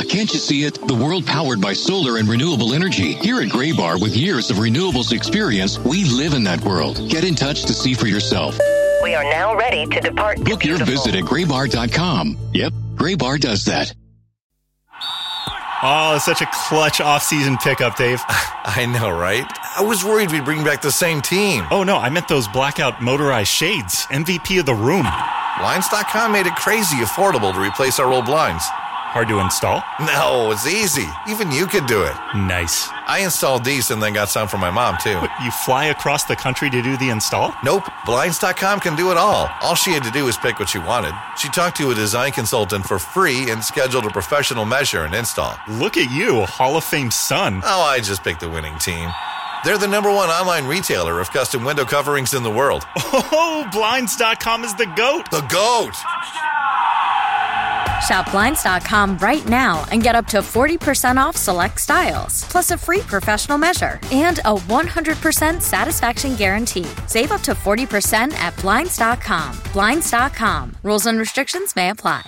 can't you see it? The world powered by solar and renewable energy. Here at Graybar, with years of renewables experience, we live in that world. Get in touch to see for yourself. We are now ready to depart. Book your visit at graybar.com. Yep, Graybar does that. Oh, such a clutch off-season pickup, Dave. I know, right? I was worried we'd bring back the same team. Oh, no, I meant those blackout motorized shades. MVP of the room. Blinds.com made it crazy affordable to replace our old blinds. Hard to install? No, it's easy. Even you could do it. Nice. I installed these and then got some for my mom, too. What, you fly across the country to do the install? Nope. Blinds.com can do it all. All she had to do was pick what she wanted. She talked to a design consultant for free and scheduled a professional measure and install. Look at you, a Hall of Fame son. Oh, I just picked the winning team. They're the #1 online retailer of custom window coverings in the world. Oh, Blinds.com is the GOAT. The GOAT! Shop Blinds.com right now and get up to 40% off select styles, plus a free professional measure and a 100% satisfaction guarantee. Save up to 40% at Blinds.com. Blinds.com. Rules and restrictions may apply.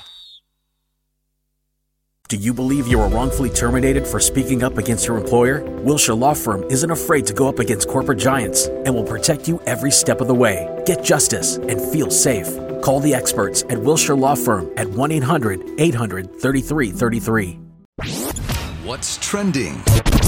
Do you believe you were wrongfully terminated for speaking up against your employer? Wilshire Law Firm isn't afraid to go up against corporate giants and will protect you every step of the way. Get justice and feel safe. Call the experts at Wilshire Law Firm at 1-800-800-3333. What's trending?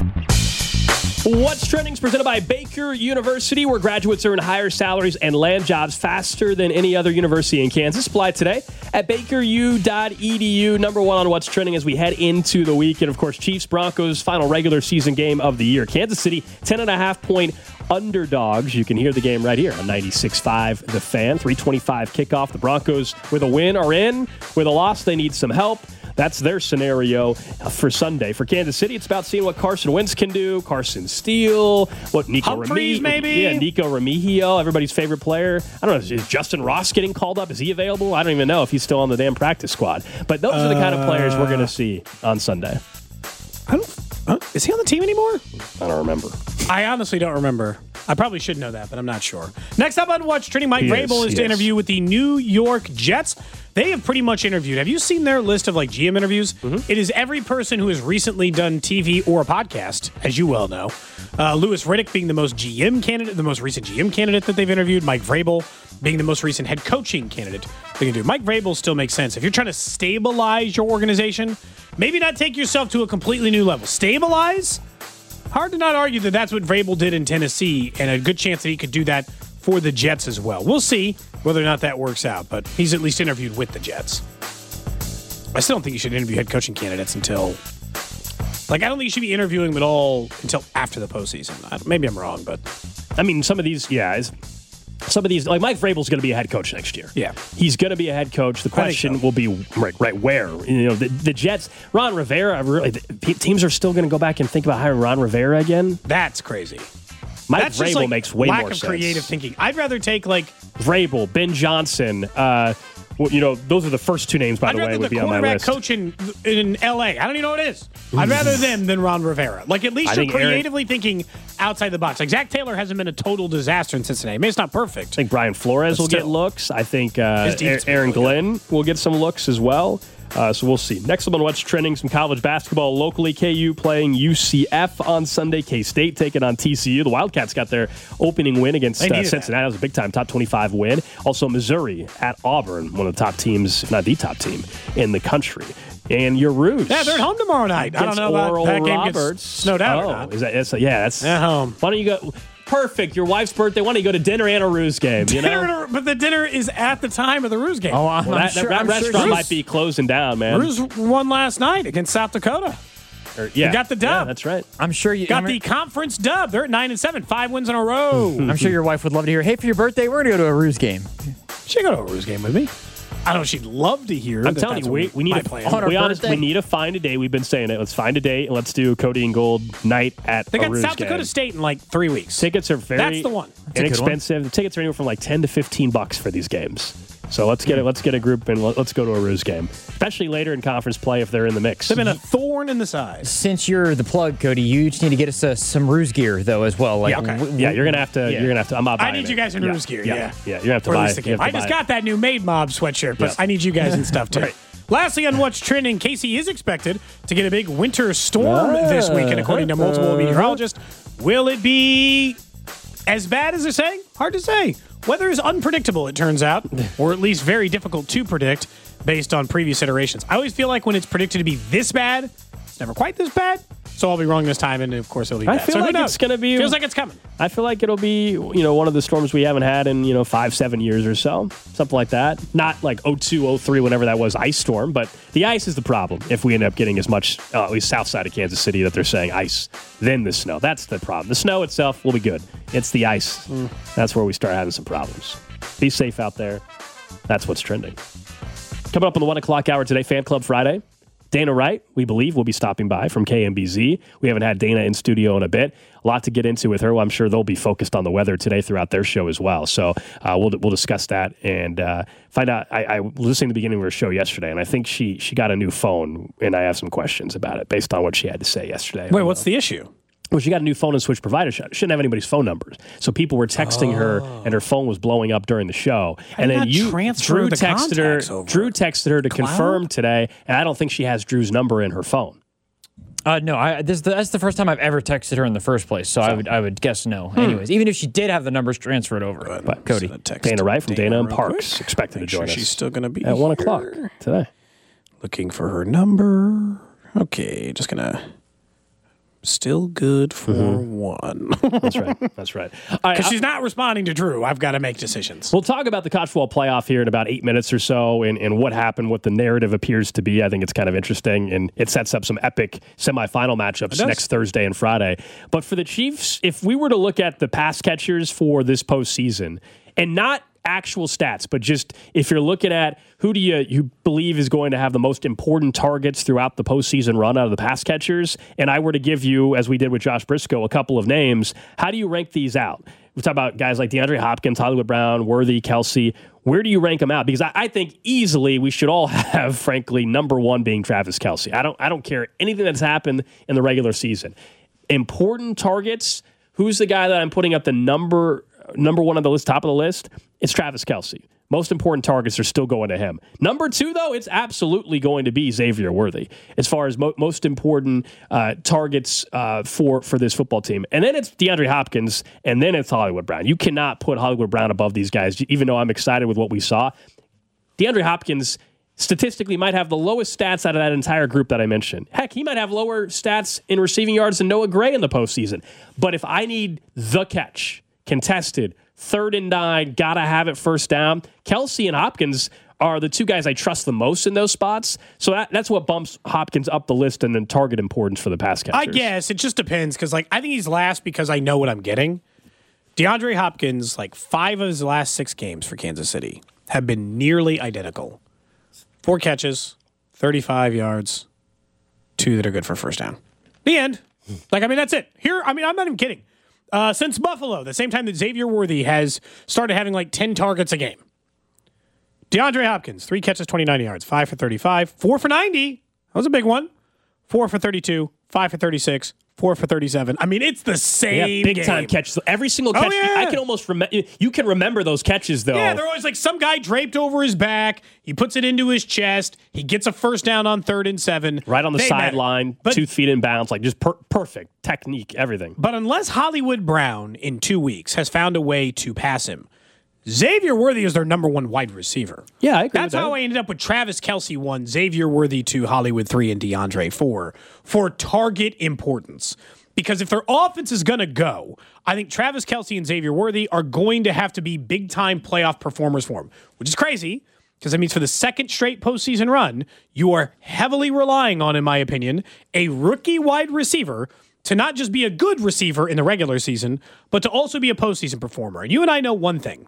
What's Trending is presented by Baker University, where graduates earn higher salaries and land jobs faster than any other university in Kansas. Apply today at bakeru.edu. Number one on What's Trending as we head into the week. And, of course, Chiefs-Broncos final regular season game of the year. Kansas City, 10.5-point underdogs. You can hear the game right here on 96.5 The Fan. 3:25 kickoff. The Broncos, with a win, are in. With a loss, they need some help. That's their scenario for Sunday. For Kansas City, it's about seeing what Carson Wentz can do, Carson Steele, what Nico Humphreys, maybe? Yeah, Nico Remigio, everybody's favorite player. I don't know, is Justin Ross getting called up? Is he available? I don't even know if he's still on the damn practice squad. But those are the kind of players we're going to see on Sunday. Is he on the team anymore? I don't remember. I honestly don't remember. I probably should know that, but I'm not sure. Next up on What's Trending, Mike Vrabel is to interview with the New York Jets. They have pretty much interviewed. Have you seen their list of GM interviews? Mm-hmm. It is every person who has recently done TV or a podcast, as you well know. Louis Riddick being the most recent GM candidate that they've interviewed. Mike Vrabel being the most recent head coaching candidate they can do. Mike Vrabel still makes sense. If you're trying to stabilize your organization, maybe not take yourself to a completely new level. Stabilize? Hard to not argue that that's what Vrabel did in Tennessee, and a good chance that he could do that for the Jets as well. We'll see whether or not that works out, but he's at least interviewed with the Jets. I still don't think you should interview head coaching candidates until... I don't think you should be interviewing them at all until after the postseason. Maybe I'm wrong, but... I mean, some of these, Mike Vrabel's going to be a head coach next year. Yeah. He's going to be a head coach. The question will be, right, where? The Jets, Ron Rivera, teams are still going to go back and think about hiring Ron Rivera again? That's crazy. Mike Vrabel makes way more sense. Lack of creative thinking. I'd rather take, Vrabel, Ben Johnson, those are the first two names, by the way, would be on my list. I'd rather the quarterback coach in L.A. I don't even know what it is. I'd rather them than Ron Rivera. At least you're creatively thinking outside the box. Zach Taylor hasn't been a total disaster in Cincinnati. Maybe it's not perfect. I think Brian Flores will get looks. I think Aaron Glenn will get some looks as well. So we'll see. Next up on What's Trending, some college basketball locally. KU playing UCF on Sunday. K-State taking on TCU. The Wildcats got their opening win against Cincinnati. That was a big-time top 25 win. Also, Missouri at Auburn, one of the top teams, if not the top team, in the country. And your Roos. Yeah, they're at home tomorrow night. I don't know about that game gets snowed out or not. That's at home. Why don't you go... Perfect. Your wife's birthday. Why don't you go to dinner and a Roos game? But the dinner is at the time of the Roos game. That restaurant might be closing down, man. Roos won last night against South Dakota. You got the dub. Yeah, that's right. I'm sure you got the conference dub. They're at 9-7, 5 wins in a row. I'm sure your wife would love to hear. Hey, for your birthday, we're gonna go to a Roos game. She'll go to a Roos game with me. I don't know. She'd love to hear. I'm telling you, we need we need to find a day. We've been saying it. Let's find a day and let's do Cody and Gold night at They got Roos South Dakota State in 3 weeks. Tickets are very That's the one. inexpensive. The tickets are anywhere from $10 to $15 for these games. So let's get a group and let's go to a Roos game, especially later in conference play if they're in the mix. They've been a thorn in the side. Since you're the plug, Cody, you just need to get us some Roos gear though as well. You're gonna have to. You're gonna have to. I'm not buying I need you guys in Roos gear. Yeah, you're gonna have to buy. I just got that new Made Mob sweatshirt, but I need you guys in stuff too. Right. Lastly, on What's Trending, Casey is expected to get a big winter storm this weekend, according to multiple meteorologists. Will it be as bad as they're saying? Hard to say. Weather is unpredictable, it turns out, or at least very difficult to predict based on previous iterations. I always feel like when it's predicted to be this bad, it's never quite this bad. So I'll be wrong this time, and of course it'll be bad. I feel like it's going to be... Feels like it's coming. I feel like it'll be, one of the storms we haven't had in, 5-7 years or so. Something like that. Not like 02, 03, whenever that was, ice storm. But the ice is the problem if we end up getting as much, at least south side of Kansas City, that they're saying ice, then the snow. That's the problem. The snow itself will be good. It's the ice. That's where we start having some problems. Be safe out there. That's what's trending. Coming up on the 1 o'clock hour today, Fan Club Friday. Dana Wright, we believe, will be stopping by from KMBZ. We haven't had Dana in studio in a bit. A lot to get into with her. Well, I'm sure they'll be focused on the weather today throughout their show as well. So we'll discuss that and find out. I was listening to the beginning of her show yesterday, and I think she got a new phone, and I have some questions about it based on what she had to say yesterday. Wait, what's the issue? Well, she got a new phone and switched providers. She shouldn't have anybody's phone numbers. So people were texting her, and her phone was blowing up during the show. And then Drew texted her to confirm today, and I don't think she has Drew's number in her phone. No, that's the first time I've ever texted her in the first place, so I would guess no. Anyways, even if she did have the numbers transferred over. But Cody, Dana Wright from Dana and Parks, expected to join us. She's still going to be at 1 o'clock today. Looking for her number. Okay, just going to... Still good for one. That's right. Because she's not responding to Drew. I've got to make decisions. We'll talk about the college football playoff here in about 8 minutes or so and what happened, what the narrative appears to be. I think it's kind of interesting, and it sets up some epic semifinal matchups next Thursday and Friday. But for the Chiefs, if we were to look at the pass catchers for this postseason, and not actual stats, but just if you're looking at who do you believe is going to have the most important targets throughout the postseason run out of the pass catchers, and I were to give you, as we did with Josh Briscoe, a couple of names, how do you rank these out? We talk about guys like DeAndre Hopkins, Hollywood Brown, Worthy, Kelsey. Where do you rank them out? Because I think easily we should all have, frankly, number one being Travis Kelsey. I don't care anything that's happened in the regular season. Important targets, who's the guy that I'm putting up the number one on the list, top of the list? It's Travis Kelsey. Most important targets are still going to him. Number two, though, it's absolutely going to be Xavier Worthy as far as most important targets for this football team. And then it's DeAndre Hopkins, and then it's Hollywood Brown. You cannot put Hollywood Brown above these guys, even though I'm excited with what we saw. DeAndre Hopkins statistically might have the lowest stats out of that entire group that I mentioned. Heck, he might have lower stats in receiving yards than Noah Gray in the postseason. But if I need the catch, contested, 3rd and 9, gotta have it first down, Kelsey and Hopkins are the two guys I trust the most in those spots. So that's what bumps Hopkins up the list and then target importance for the pass catchers. I guess. It just depends, because I think he's last because I know what I'm getting. DeAndre Hopkins, 5 of his last 6 games for Kansas City have been nearly identical. 4 catches, 35 yards, 2 that are good for first down. The end. That's it. I'm not even kidding. Since Buffalo, the same time that Xavier Worthy has started having 10 targets a game. DeAndre Hopkins, 3 catches, 29 yards, 5 for 35, 4 for 90. That was a big one. 4 for 32, 5 for 36, 4 for 37. It's the same big time catches. Every single catch. I can almost remember. You can remember those catches, though. Yeah, they're always some guy draped over his back. He puts it into his chest. He gets a first down on 3rd and 7. Right on the sideline, 2 feet in bounds. Just perfect technique, everything. But unless Hollywood Brown in 2 weeks has found a way to pass him, Xavier Worthy is their number 1 wide receiver. Yeah, I agree. That's how I ended up with Travis Kelsey 1, Xavier Worthy 2, Hollywood 3, and DeAndre 4 for target importance. Because if their offense is going to go, I think Travis Kelsey and Xavier Worthy are going to have to be big-time playoff performers for him, which is crazy because that means for the second straight postseason run, you are heavily relying on, in my opinion, a rookie wide receiver to not just be a good receiver in the regular season, but to also be a postseason performer. And you and I know one thing.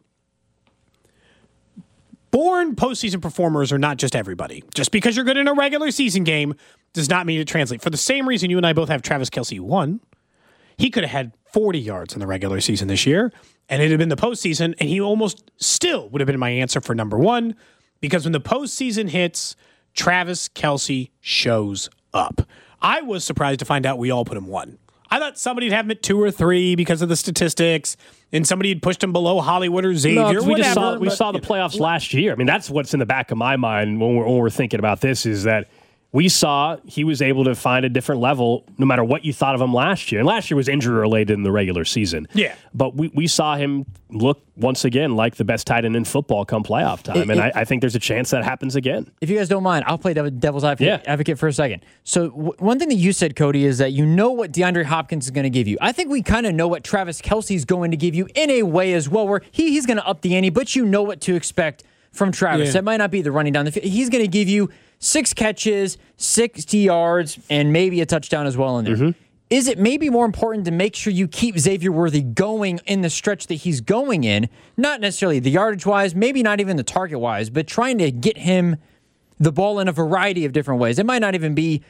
Born postseason performers are not just everybody. Just because you're good in a regular season game does not mean it translates. For the same reason you and I both have Travis Kelsey 1, he could have had 40 yards in the regular season this year, and it had been the postseason, and he almost still would have been my answer for number 1, because when the postseason hits, Travis Kelsey shows up. I was surprised to find out we all put him 1. I thought somebody'd have him at 2 or 3 because of the statistics, and somebody had pushed him below Hollywood or Xavier. No, we saw the playoffs last year. I mean, that's what's in the back of my mind when we're thinking about this is that we saw he was able to find a different level no matter what you thought of him last year. And last year was injury-related in the regular season. Yeah. But we saw him look, once again, like the best tight end in football come playoff time. And I think there's a chance that happens again. If you guys don't mind, I'll play devil's advocate for a second. So one thing that you said, Cody, is that you know what DeAndre Hopkins is going to give you. I think we kind of know what Travis Kelce is going to give you in a way as well, where he's going to up the ante, but you know what to expect from Travis. That might not be the running down the field. He's going to give you 6 catches, 60 yards, and maybe a touchdown as well in there. Mm-hmm. Is it maybe more important to make sure you keep Xavier Worthy going in the stretch that he's going in, not necessarily the yardage-wise, maybe not even the target-wise, but trying to get him the ball in a variety of different ways? It might not even be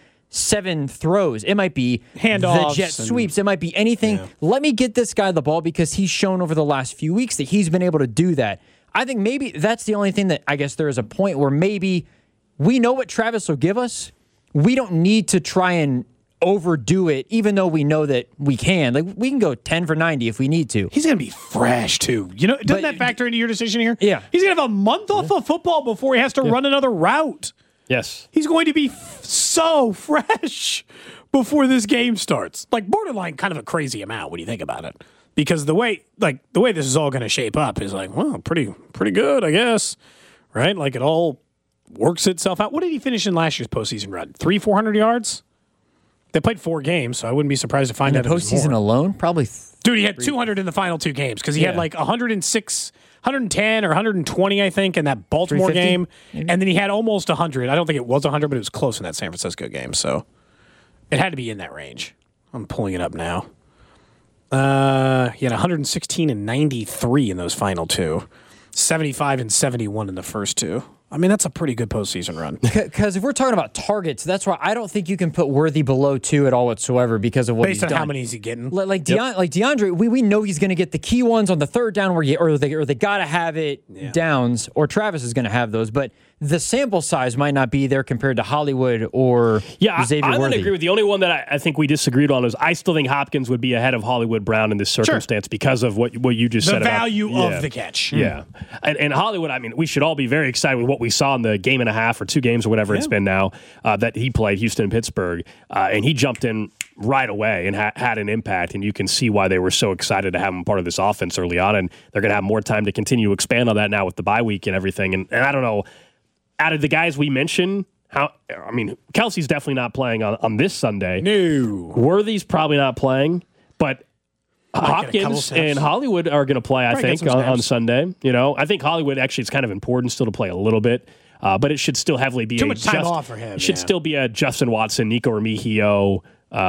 7 throws. It might be handoffs, the jet sweeps. It might be anything. Yeah. Let me get this guy the ball because he's shown over the last few weeks that he's been able to do that. I think maybe that's the only thing that I guess there is a point where maybe we know what Travis will give us. We don't need to try and overdo it, even though we know that we can. Like, we can go 10 for 90 if we need to. He's going to be fresh, too. You know, doesn't that factor into your decision here? Yeah. He's going to have a month off of football before he has to run another route. Yes. He's going to be so fresh before this game starts. Like, borderline kind of a crazy amount when you think about it. Because the way this is all going to shape up is like, well, pretty good, I guess. Right? Like, it all works itself out. What did he finish in last year's postseason run? 400 yards? They played 4 games, so I wouldn't be surprised to find out in the postseason alone? Probably. Dude, he had 200 in the final 2 games because he had like 106, 110 or 120, I think, in that Baltimore game. Maybe? And then he had almost 100. I don't think it was 100, but it was close in that San Francisco game. So it had to be in that range. I'm pulling it up now. He had 116 and 93 in those final 2. 75 and 71 in the first 2. I mean, that's a pretty good postseason run. Because if we're talking about targets, that's why I don't think you can put Worthy below 2 at all whatsoever because of what he's done. Based on how many is he getting? Like DeAndre, we know he's going to get the key ones on the 3rd down or they got to have it downs, or Travis is going to have those. But the sample size might not be there compared to Hollywood or Xavier Worthy. I would agree with the only one that I think we disagreed on is I still think Hopkins would be ahead of Hollywood Brown in this circumstance because of what you just said. The value of the catch. Yeah. And Hollywood, I mean, we should all be very excited with what we saw in the game and a half or 2 games or whatever it's been now that he played, Houston and Pittsburgh. And he jumped in right away and had an impact. And you can see why they were so excited to have him part of this offense early on. And they're going to have more time to continue to expand on that now with the bye week and everything. And I don't know, out of the guys we mentioned, Kelce's definitely not playing on this Sunday. No. Worthy's probably not playing, but Hopkins and Hollywood are going to play, I think, on Sunday. You know, I think Hollywood actually it's kind of important still to play a little bit, but it should still heavily be too much time off for him. It should still be a Justin Watson, Nico Remigio,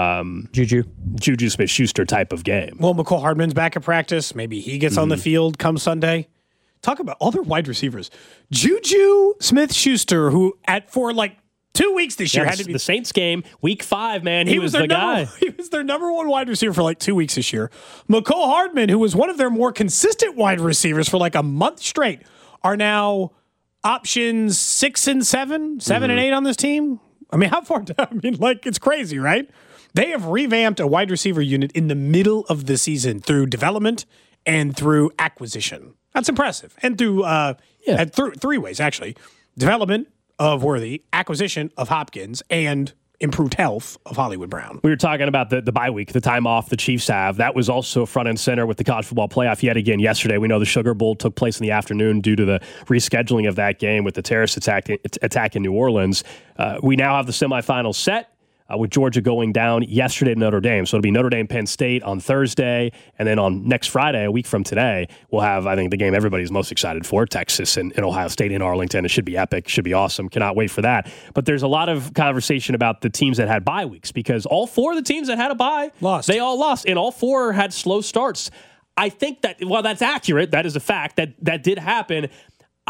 Juju Smith-Schuster type of game. Well, McCole Hardman's back at practice. Maybe he gets on the field come Sunday. Talk about all their wide receivers. Juju Smith-Schuster, who for like 2 weeks this year had to be the Saints game, week 5, man. He was the guy. He was their number 1 wide receiver for like 2 weeks this year. McCole Hardman, who was one of their more consistent wide receivers for like a month straight, are now options 6 and 7, 7 and 8 on this team. I mean, how far down? I mean, like, it's crazy, right? They have revamped a wide receiver unit in the middle of the season through development and through acquisition. That's impressive. And through 3 ways, actually. Development of Worthy, acquisition of Hopkins, and improved health of Hollywood Brown. We were talking about the bye week, the time off the Chiefs have. That was also front and center with the college football playoff yet again yesterday. We know the Sugar Bowl took place in the afternoon due to the rescheduling of that game with the terrorist attack in New Orleans. We now have the semifinals set. With Georgia going down yesterday to Notre Dame. So it'll be Notre Dame, Penn State on Thursday. And then on next Friday, a week from today, we'll have, I think, the game everybody's most excited for, Texas and Ohio State in Arlington. It should be epic. Should be awesome. Cannot wait for that. But there's a lot of conversation about the teams that had bye weeks because all 4 of the teams that had a bye, they all lost. And all 4 had slow starts. I think that, while that's accurate, that is a fact, that did happen.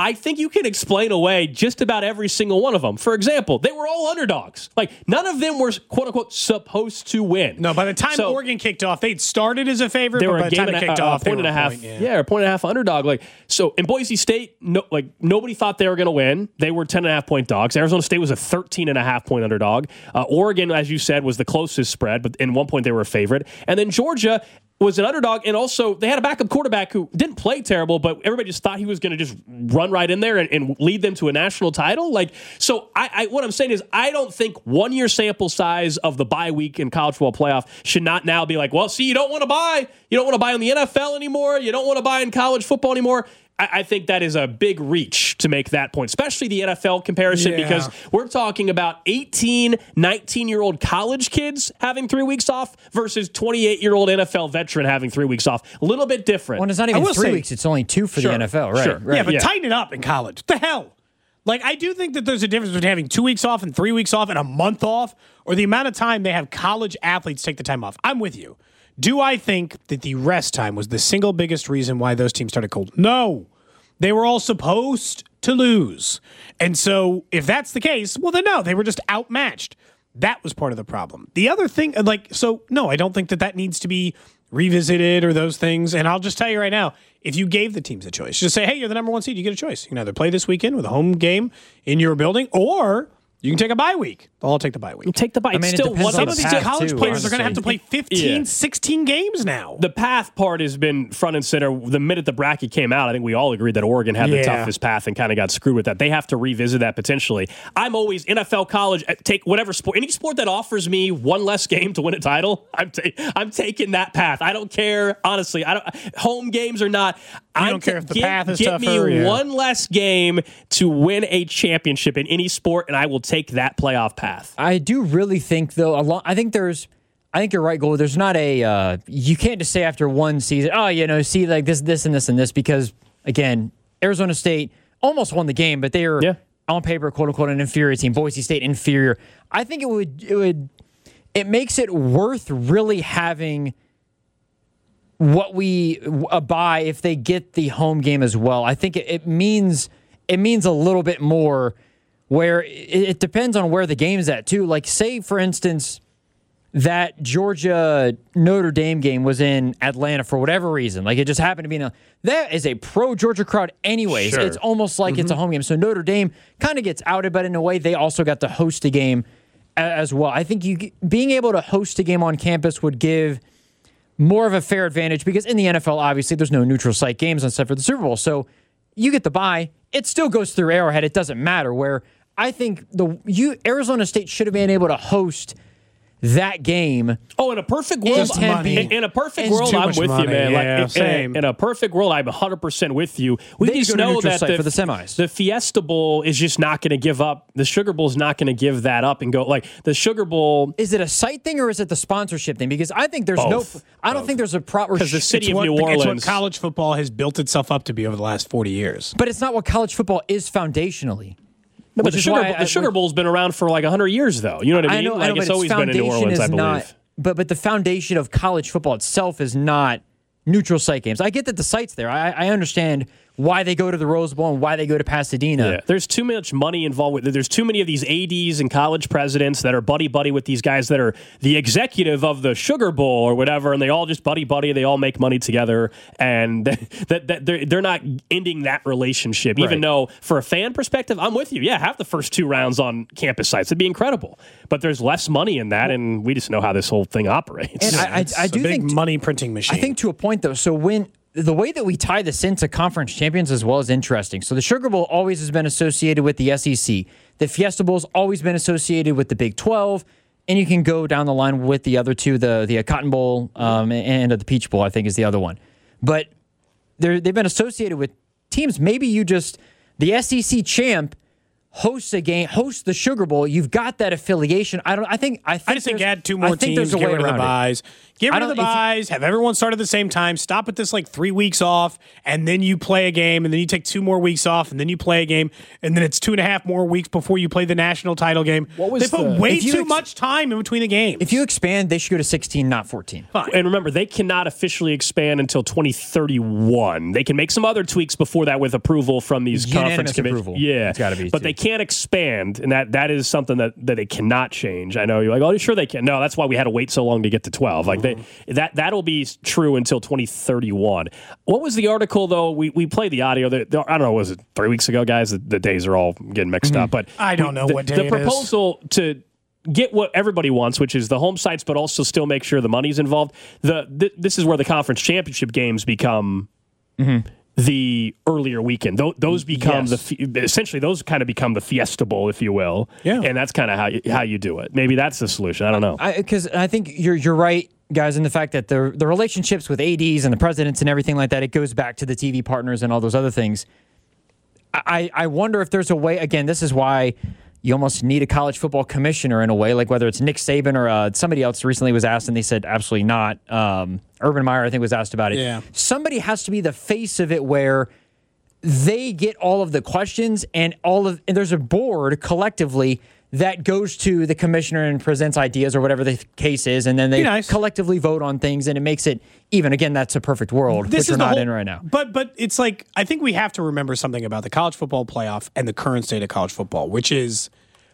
I think you can explain away just about every single one of them. For example, they were all underdogs. Like, none of them were, quote unquote, supposed to win. No, by the time Oregon kicked off, they'd started as a favorite, they were but by the time they kicked off, they were a point and a half underdog. Like, so in Boise State, nobody thought they were going to win. They were 10.5 point dogs. Arizona State was a 13.5 point underdog. Oregon, as you said, was the closest spread, but in one point they were a favorite. And then Georgia was an underdog, and also they had a backup quarterback who didn't play terrible, but everybody just thought he was going to just run right in there and lead them to a national title. Like, so what I'm saying is I don't think 1 year sample size of the bye week in college football playoff should not now be like, well, see, you don't want to buy in the NFL anymore. You don't want to buy in college football anymore. I think that is a big reach to make that point, especially the NFL comparison, because we're talking about 18, 19-year-old college kids having 3 weeks off versus 28-year-old NFL veteran having 3 weeks off. A little bit different. Well, it's not even 3 weeks. It's only 2 for the NFL, right? Sure. Right. Yeah, but tighten it up in college. What the hell? Like, I do think that there's a difference between having 2 weeks off and 3 weeks off and a month off, or the amount of time they have college athletes take the time off. I'm with you. Do I think that the rest time was the single biggest reason why those teams started cold? No. They were all supposed to lose. And so if that's the case, well, then no, they were just outmatched. That was part of the problem. The other thing, no, I don't think that needs to be revisited or those things. And I'll just tell you right now, if you gave the teams a choice, just say, hey, you're the number 1 seed, you get a choice. You can either play this weekend with a home game in your building, or you can take a bye week. I'll take the bye week. Take the bye. Some of these college players are going to have to play 15, 16 games now. The path part has been front and center. The minute the bracket came out, I think we all agreed that Oregon had the toughest path and kind of got screwed with that. They have to revisit that potentially. I'm always NFL, college, take whatever sport, any sport that offers me one less game to win a title. I'm taking that path. I don't care, honestly. Home games or not. I don't care if the path is tougher. Give me one less game to win a championship in any sport, and I will take that playoff path. I do really think, though, I think you're right, Gold. There's not you can't just say after one season, see, like this, and this, and this, because, again, Arizona State almost won the game, but they are, on paper, quote unquote, an inferior team. Boise State, inferior. I think it makes it worth really having a bye if they get the home game as well. I think it means a little bit more, where it depends on where the game's at, too. Like, say, for instance, that Georgia-Notre Dame game was in Atlanta for whatever reason. Like, it just happened to be that is a pro-Georgia crowd anyways. Sure. It's almost like it's a home game. So Notre Dame kind of gets outed, but in a way, they also got to host a game as well. I think being able to host a game on campus would give more of a fair advantage, because in the NFL, obviously, there's no neutral site games except for the Super Bowl. So you get the bye. It still goes through Arrowhead. It doesn't matter. Where I think Arizona State should have been able to host that game. Oh, in a perfect world, in a perfect world, I'm with you, man. Yeah, same. In a perfect world, I'm 100% with you. We just know that for the semis, the Fiesta Bowl is just not going to give up. The Sugar Bowl is not going to give that up and go. Like, the Sugar Bowl, is it a site thing or is it the sponsorship thing? Because I think there's I don't think there's a proper, because the city of New Orleans. It's what college football has built itself up to be over the last 40 years. But it's not what college football is foundationally. No, but the Sugar Bowl's been around for like 100 years, though. You know what I mean? I know, it's always been in New Orleans, I believe. But the foundation of college football itself is not neutral site games. I get that the site's there. I understand why they go to the Rose Bowl and why they go to Pasadena. Yeah. There's too much money involved with it. There's too many of these ADs and college presidents that are buddy-buddy with these guys that are the executive of the Sugar Bowl or whatever, and they all just buddy-buddy. They all make money together, and they're not ending that relationship. Right. Even though, for a fan perspective, I'm with you. Yeah, have the first 2 rounds on campus sites. It'd be incredible. But there's less money in that, and we just know how this whole thing operates. And I do think money printing machine. I think to a point, though, so the way that we tie this into conference champions as well is interesting. So the Sugar Bowl always has been associated with the SEC. The Fiesta Bowl's always been associated with the Big 12. And you can go down the line with the other two, the Cotton Bowl and the Peach Bowl, I think, is the other one. But they've been associated with teams. Maybe the SEC champ host a game, host the Sugar Bowl. You've got that affiliation. I just think add 2 more teams, get rid of the buys. Get rid of the buys, have everyone start at the same time, stop at this 3 weeks off, and then you play a game, and then you take 2 more weeks off, and then you play a game, and then it's 2.5 more weeks before you play the national title game. They put way too much time in between the games. If you expand, they should go to 16, not 14. Fine. And remember, they cannot officially expand until 2031. They can make some other tweaks before that with approval from these conference committees. Yeah, it's got to be. But they can't expand, and that is something that they cannot change. I know you're like, oh, sure they can. No, that's why we had to wait so long to get to 12. That'll be true until 2031. What was the article though? We played the audio. I don't know. Was it 3 weeks ago, guys? The days are all getting mixed up. But I don't know what day it is. The proposal to get what everybody wants, which is the home sites, but also still make sure the money's involved. This is where the conference championship games become the earlier weekend. Those become essentially those kind of become the Fiesta Bowl, if you will. Yeah, and that's kind of how you do it. Maybe that's the solution. I don't know. Because I think you're right, guys, in the fact that the relationships with ADs and the presidents and everything like that, it goes back to the TV partners and all those other things. I wonder if there's a way. Again, this is why you almost need a college football commissioner in a way, like whether it's Nick Saban or somebody else recently was asked and they said absolutely not. Urban Meyer, I think, was asked about it. Yeah. Somebody has to be the face of it where they get all of the questions and there's a board collectively that goes to the commissioner and presents ideas or whatever the case is, and then they collectively vote on things, and it makes it even. Again, that's a perfect world, which we're not in right now. But it's I think we have to remember something about the college football playoff and the current state of college football, which is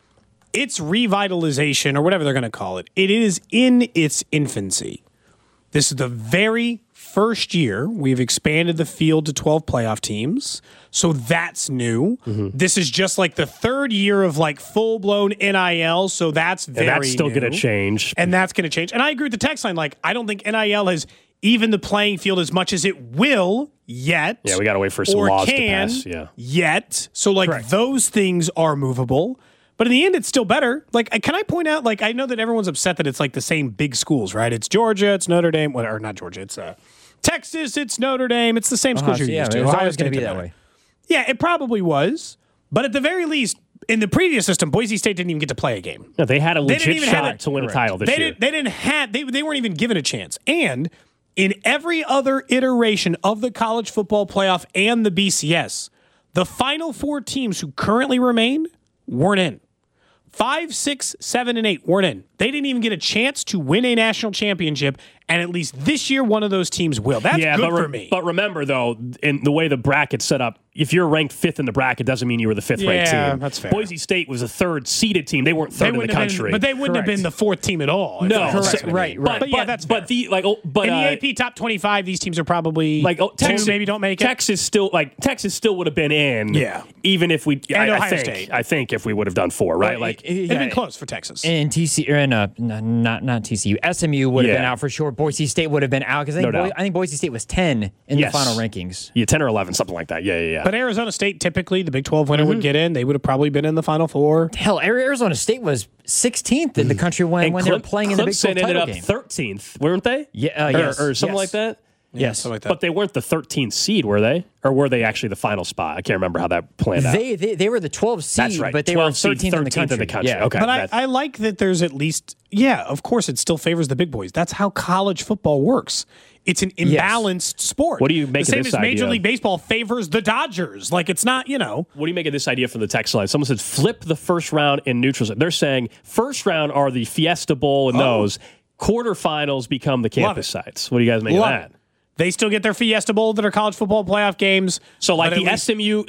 its revitalization, or whatever they're going to call it. It is in its infancy. This is the very first year we've expanded the field to 12 playoff teams, so that's new. This is just the third year of full-blown NIL, so that's very new. And that's still going to change. And that's going to change. And I agree with the text line. I don't think NIL has even the playing field as much as it will yet. Yeah, we got to wait for some laws to pass. Yeah. Yet. So, those things are movable. But in the end, it's still better. Can I point out, I know that everyone's upset that it's the same big schools, right? It's Georgia, it's Notre Dame, or not Georgia, it's Texas, it's Notre Dame. It's the same schools you're used to. It was always going to be that way. Yeah, it probably was. But at the very least, in the previous system, Boise State didn't even get to play a game. No, they had a legit shot to win a title this year. They weren't even given a chance. And in every other iteration of the college football playoff and the BCS, the final 4 teams who currently remain weren't in. 5, 6, 7, and 8 weren't in. They didn't even get a chance to win a national championship, and at least this year, one of those teams will. That's good for me. But remember, though, in the way the bracket's set up, if you're ranked 5th in the bracket, doesn't mean you were the 5th ranked team. Yeah, that's fair. Boise State was a 3rd seeded team. They weren't 3rd in the country. But they wouldn't have been the 4th team at all. No, right. But yeah, that's fair. But in the AP top 25, these teams are probably Texas, maybe don't make it. Texas still would have been in. Yeah. Even if we, and Ohio State. I think if we would have done 4, right? It'd been close for Texas. And TCU, not TCU. SMU would have been out for sure. Boise State would have been out because I think Boise State was 10 in the final rankings. Yeah, 10 or 11, something like that. Yeah. But Arizona State, typically, the Big 12 winner would get in. They would have probably been in the Final Four. Hell, Arizona State was 16th in the country when they were playing in the Big 12 title game. Clemson ended up 13th, weren't they? Yeah, yes. Or something like that? Yes, something like that. But they weren't the 13th seed, were they? Or were they actually the final spot? I can't remember how that planned out. They were the 12th seed, That's right. but they were 13th in the country. Yeah. Okay. But I like that there's at least, of course, it still favors the big boys. That's how college football works. It's an imbalanced sport. What do you make of this idea? The same as Major League Baseball favors the Dodgers. It's not, What do you make of this idea from the text line? Someone says flip the first round in neutrals. They're saying first round are the Fiesta Bowl and those. Quarterfinals become the campus sites. What do you guys make of that? They still get their Fiesta Bowl that are college football playoff games. So the SMU.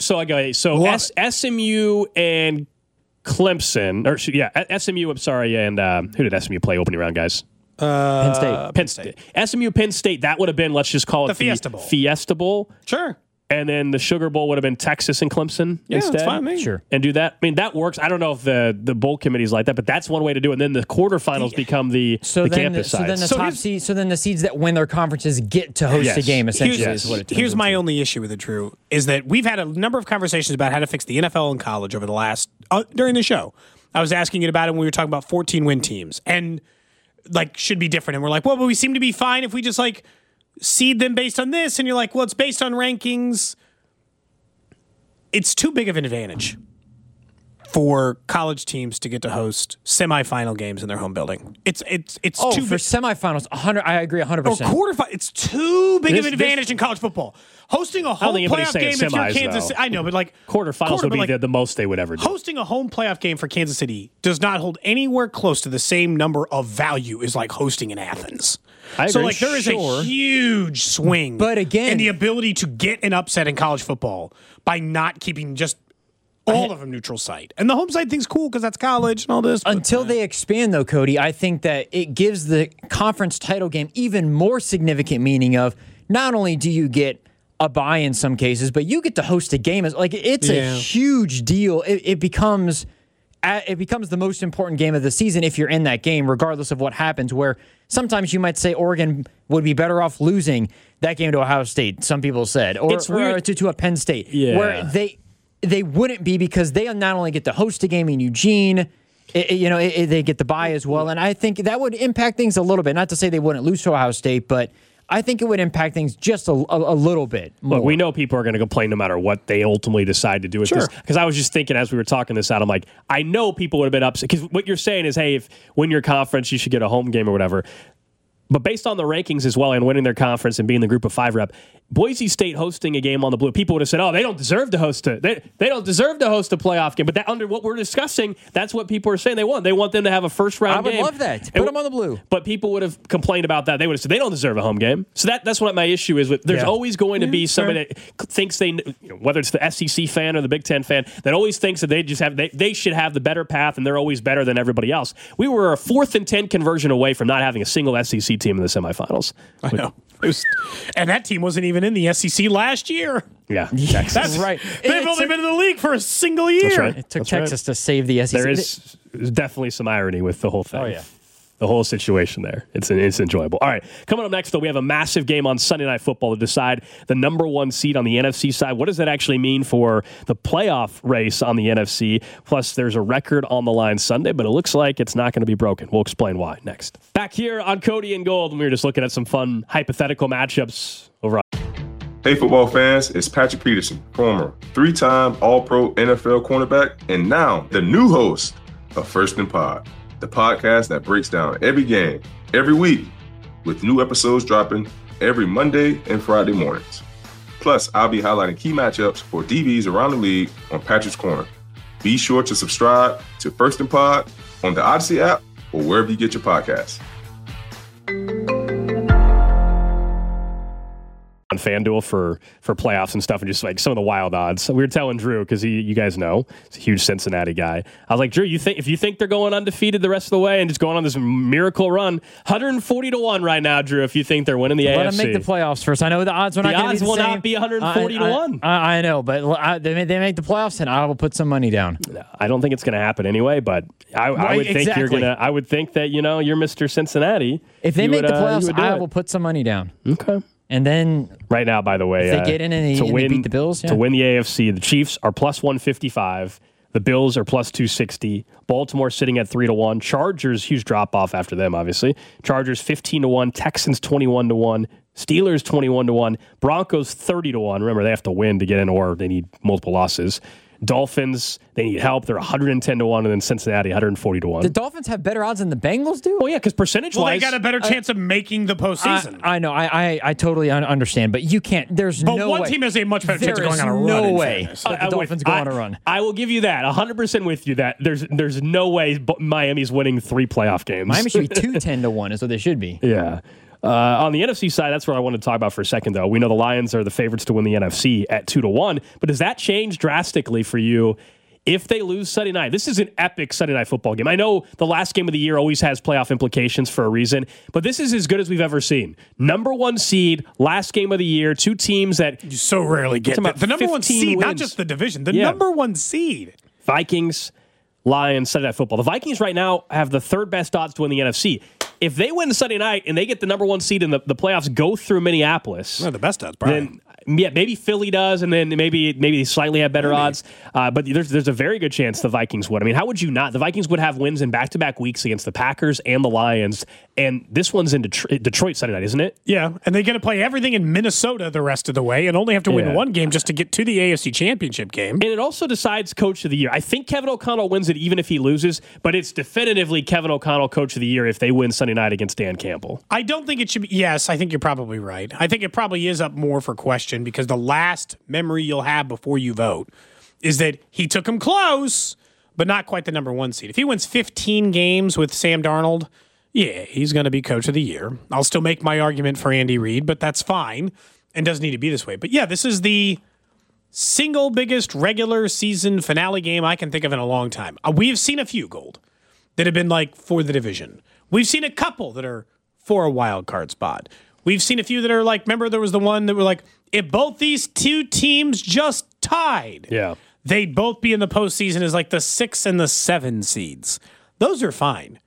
SMU and Clemson, SMU. I'm sorry, and who did SMU play opening round, guys? Penn State. SMU, Penn State. That would have been, let's just call it the Fiesta Bowl. Sure. And then the Sugar Bowl would have been Texas and Clemson instead. That's fine, man. Sure. And do that. I mean, that works. I don't know if the bowl committee's like that, but that's one way to do it. And then the quarterfinals become the campus sides. So then the seeds that win their conferences get to host a game, essentially. Here's my only issue with it, Drew, is that we've had a number of conversations about how to fix the NFL and college over the last, during the show. I was asking it about it when we were talking about 14-win teams and, should be different. And we're like, well, but we seem to be fine if we just, seed them based on this, and you're like, well, it's based on rankings. It's too big of an advantage. for college teams to get to host semifinal games in their home building. It's too for semifinals. 100. I agree 100%. Or quarterfinals. It's too big of an advantage in college football. Hosting a home playoff game if you're Kansas City. I know, but like quarterfinals would be the most they would ever do. Hosting a home playoff game for Kansas City does not hold anywhere close to the same number of value as like hosting in Athens. So like there is a huge swing, but again, in the ability to get an upset in college football by not keeping just all of them neutral site. And the home site thing's cool because that's college and all this. Until they expand, though, Cody, I think that it gives the conference title game even more significant meaning of not only do you get a bye in some cases, but you get to host a game. Like it's a huge deal. It becomes the most important game of the season if you're in that game, regardless of what happens, where sometimes you might say Oregon would be better off losing that game to Ohio State, some people said, or to a Penn State, where they wouldn't be because they not only get to host a game in Eugene, they get the bye as well. And I think that would impact things a little bit. Not to say they wouldn't lose to Ohio State, but I think it would impact things just a little bit more. Look, we know people are going to complain no matter what they ultimately decide to do with this. Because I was just thinking as we were talking this out, I'm like, I know people would have been upset. Because what you're saying is, hey, if win your conference, you should get a home game or whatever. But based on the rankings as well and winning their conference and being the group of 5 rep, Boise State hosting a game on the Blue, people would have said, oh, they don't deserve to host it. They don't deserve to host a playoff game. But that, under what we're discussing, that's what people are saying they want. They want them to have a first-round game. I would love that. Put them on the Blue. But people would have complained about that. They would have said they don't deserve a home game. So that's what my issue is. With. There's always going to be somebody that thinks they, whether it's the SEC fan or the Big Ten fan, that always thinks that they should have the better path and they're always better than everybody else. We were a 4th and 10 conversion away from not having a single SEC team in the semifinals. I know. And that team wasn't even in the SEC last year. Yeah, Texas. That's right. They've only been in the league for a single year. That's right. It took Texas to save the SEC. There is definitely some irony with the whole thing. Oh, yeah. The whole situation there. It's enjoyable. All right, coming up next, though, we have a massive game on Sunday Night Football to decide the number 1 seed on the NFC side. What does that actually mean for the playoff race on the NFC? Plus, there's a record on the line Sunday, but it looks like it's not going to be broken. We'll explain why next. Back here on Cody and Gold, and we were just looking at some fun hypothetical matchups over on. Hey, football fans, it's Patrick Peterson, former 3-time All-Pro NFL cornerback, and now the new host of First and Pod, the podcast that breaks down every game, every week, with new episodes dropping every Monday and Friday mornings. Plus, I'll be highlighting key matchups for DBs around the league on Patrick's Corner. Be sure to subscribe to First and Pod on the Odyssey app or wherever you get your podcasts. On FanDuel for playoffs and stuff, and just like some of the wild odds. We were telling Drew, because you guys know he's a huge Cincinnati guy. I was like, Drew, if you think they're going undefeated the rest of the way and just going on this miracle run, 140-1 right now, Drew. If you think they're winning the AFC, let them make the playoffs first. I know the odds will not be the same. Not be 140-1. I know, but they make the playoffs, and I will put some money down. I don't think it's going to happen anyway, but I would think you're gonna. I would think that you're Mr. Cincinnati. If they make the playoffs, I will put some money down. Okay. And then right now, by the way, if they get in and they beat the Bills, to win the AFC, the Chiefs are plus 155. The Bills are plus 260. Baltimore sitting at 3-1. Chargers, huge drop off after them, obviously. Chargers 15-1. Texans 21-1. Steelers 21-1. Broncos 30-1. Remember, they have to win to get in, or they need multiple losses. Dolphins, they need help. They're 110-1, and then Cincinnati 140-1. The Dolphins have better odds than the Bengals do? Oh, yeah, because percentage-wise... they got a better chance of making the postseason. I know. I totally understand, but you can't... There's no way. But one team has a much better chance of going on a run. No way that the Dolphins go on a run. I will give you that. 100% with you that there's no way Miami's winning 3 playoff games. Miami should be 210-1 is what they should be. Yeah. On the NFC side, that's what I wanted to talk about for a second, though. We know the Lions are the favorites to win the NFC at 2-1, but does that change drastically for you if they lose Sunday night? This is an epic Sunday night football game. I know the last game of the year always has playoff implications for a reason, but this is as good as we've ever seen. Number 1 seed, last game of the year, 2 teams that you so rarely get. The number 1 seed, wins. Not just the division, the number 1 seed. Vikings, Lions, Sunday night football. The Vikings right now have the 3rd best odds to win the NFC. If they win Sunday night and they get the number 1 seed in the playoffs, go through Minneapolis. Well, the best odds, Brian. Then maybe Philly does, and then maybe they slightly have better odds. But there's a very good chance the Vikings would. I mean, how would you not? The Vikings would have wins in back-to-back weeks against the Packers and the Lions, and this one's in Detroit Sunday night, isn't it? Yeah, and they get to play everything in Minnesota the rest of the way, and only have to win one game just to get to the AFC Championship game. And it also decides Coach of the Year. I think Kevin O'Connell wins it even if he loses, but it's definitively Kevin O'Connell Coach of the Year if they win Sunday night against Dan Campbell. I don't think it should be. Yes, I think you're probably right. I think it probably is up more for question because the last memory you'll have before you vote is that he took him close, but not quite the number one seed. If he wins 15 games with Sam Darnold, yeah, he's going to be Coach of the Year. I'll still make my argument for Andy Reid, but that's fine and doesn't need to be this way. But yeah, this is the single biggest regular season finale game I can think of in a long time. We've seen a few, Gold, that have been like for the division. We've seen a couple that are for a wild card spot. We've seen a few that are like, remember there was the one that were like, if both these two teams just tied, they'd both be in the postseason as like the 6 and the 7 seeds. Those are fine.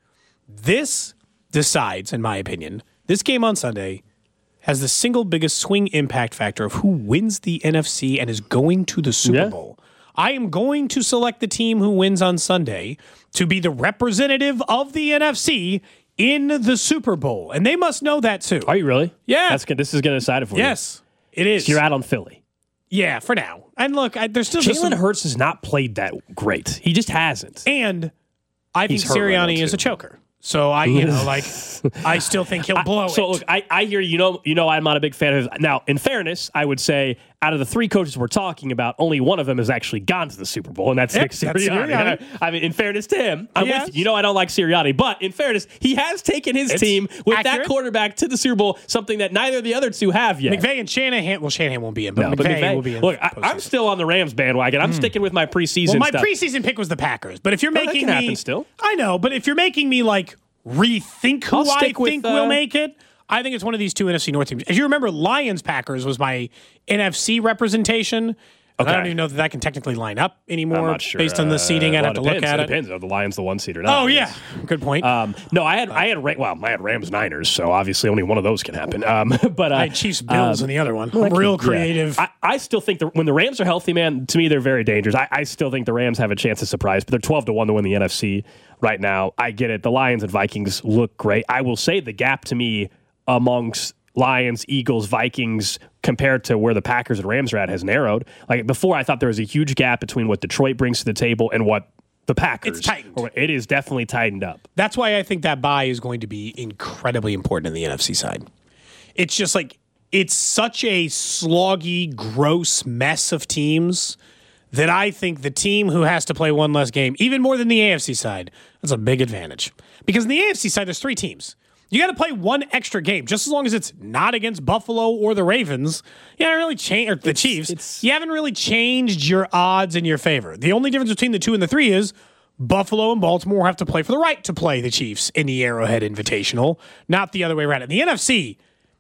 This decides, in my opinion, this game on Sunday has the single biggest swing impact factor of who wins the NFC and is going to the Super Bowl. I am going to select the team who wins on Sunday to be the representative of the NFC in the Super Bowl. And they must know that too. Are you really? Yeah. That's good. This is going to decide it for you. Yes, it is. So you're out on Philly. Yeah, for now. And look, there's still Jalen Hurts has not played that great. He just hasn't. And I think Sirianni is a choker. So I still think he'll blow it. So look, I hear I'm not a big fan of his. Now, in fairness, I would say out of the 3 coaches we're talking about, only one of them has actually gone to the Super Bowl, and that's Nick Sirianni. I mean, in fairness to him, I'm with you. I don't like Sirianni, but in fairness, he has taken his team with that quarterback to the Super Bowl, something that neither of the other two have yet. McVay and Shanahan. Well, Shanahan won't be in, but McVay will be in. Look, I'm still on the Rams bandwagon. I'm sticking with my preseason. Well, my preseason pick was the Packers, but if you're making that can happen still. I know, but if you're making me like rethink who I think will make it, I think it's one of these two NFC North teams. If you remember, Lions-Packers was my NFC representation. Okay. I don't even know that can technically line up anymore. I'm not sure. Based on the seeding. I'd have to look at it. It depends. Are the Lions the 1 seed or not? Oh, yeah. Good point. No, I had Rams-Niners, so obviously only one of those can happen. But I had Chiefs-Bills in the other one. Real creative. Yeah. I still think when the Rams are healthy, man, to me they're very dangerous. I still think the Rams have a chance to surprise, but they're 12-1 to win the NFC right now. I get it. The Lions and Vikings look great. I will say the gap to me amongst Lions, Eagles, Vikings, compared to where the Packers and Rams are at, has narrowed. Like before, I thought there was a huge gap between what Detroit brings to the table and what the Packers. It's tightened. It is definitely tightened up. That's why I think that bye is going to be incredibly important in the NFC side. It's just like, it's such a sloggy, gross mess of teams that I think the team who has to play one less game, even more than the AFC side, that's a big advantage. Because in the AFC side, there's 3 teams. You got to play one extra game, just as long as it's not against Buffalo or the Ravens. You haven't really changed, or the Chiefs. You haven't really changed your odds in your favor. The only difference between the 2 and the 3 is Buffalo and Baltimore have to play for the right to play the Chiefs in the Arrowhead Invitational, not the other way around. In the NFC,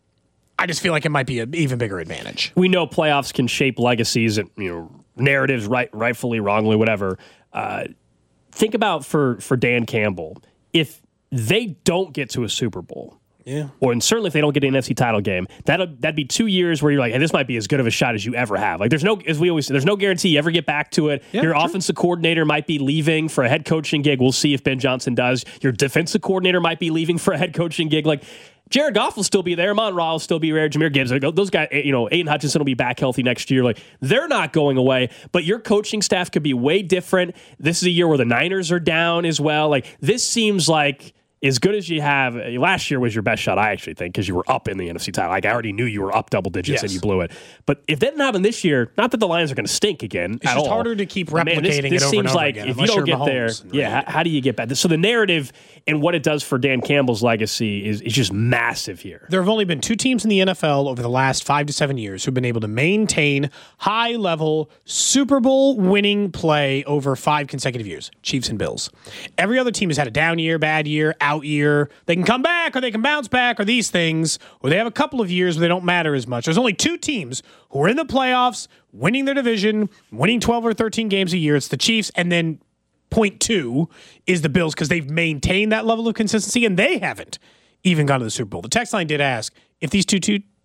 I just feel like it might be an even bigger advantage. We know playoffs can shape legacies and narratives, rightfully, wrongly, whatever. Think about for Dan Campbell, if they don't get to a Super Bowl, and certainly if they don't get an NFC title game, that'd be 2 years where you're like, hey, this might be as good of a shot as you ever have. Like there's no, as we always say, there's no guarantee you ever get back to it. Your offensive coordinator might be leaving for a head coaching gig. We'll see if Ben Johnson does. Your defensive coordinator might be leaving for a head coaching gig. Like Jared Goff will still be there. Amon Ra will still be there. Jahmyr Gibbs. Those guys, Aiden Hutchinson will be back healthy next year. Like they're not going away, but your coaching staff could be way different. This is a year where the Niners are down as well. Like this seems like as good as you have. Last year was your best shot, I actually think, because you were up in the NFC title. Like I already knew you were up double digits and you blew it. But if that didn't happen this year, not that the Lions are going to stink again at all. It's just harder to keep replicating this it over seems and over like again. If you don't get there, how do you get back? So the narrative and what it does for Dan Campbell's legacy is just massive here. There have only been 2 teams in the NFL over the last 5 to 7 years who've been able to maintain high-level Super Bowl winning play over 5 consecutive years, Chiefs and Bills. Every other team has had a down year, bad year, out year. They can come back or they can bounce back or these things, or they have a couple of years where they don't matter as much. There's only 2 teams who are in the playoffs, winning their division, winning 12 or 13 games a year. It's the Chiefs, and then point 2 is the Bills because they've maintained that level of consistency, and they haven't even gone to the Super Bowl. The text line did ask, if these two